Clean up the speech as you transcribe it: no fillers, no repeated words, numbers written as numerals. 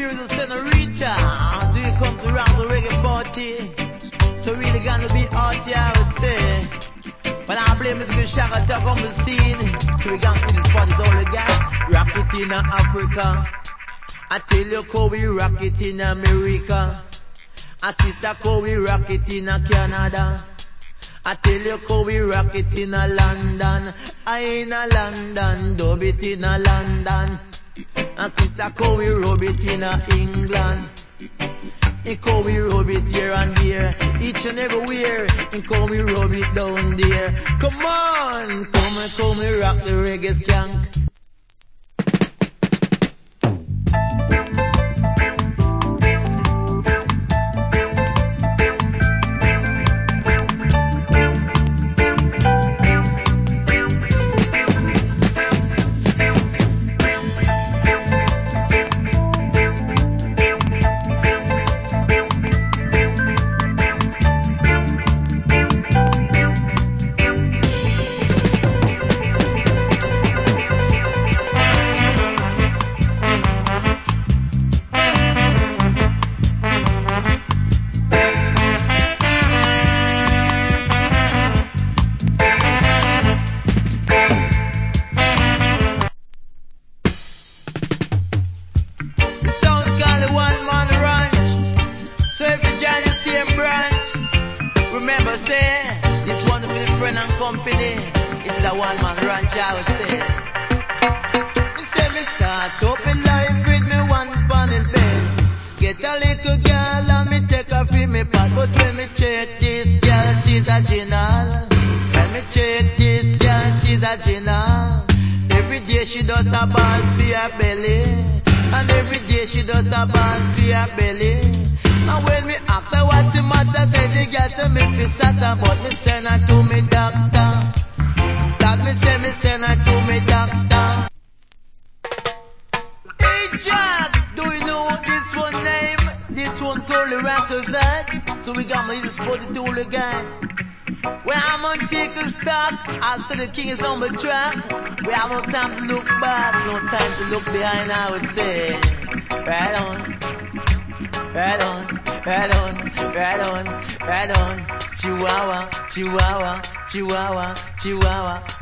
Serious senorita, do you come to round the reggae party? So really gonna be arty, I would say. But I play music Shaka talk on the scene. So we gonna see this party all the guys. Rock it in Africa. I tell you how we rock it in America. A sister how we rock it in Canada. I tell you how we rock it in London. I in London, dub it in London. A sister how we rub it in England. And how we rub it here and there, each and everywhere. And how we rub it down there. Come on, come and rock the reggae skank. Chihuahua, Chihuahua, Chihuahua, Chihuahua.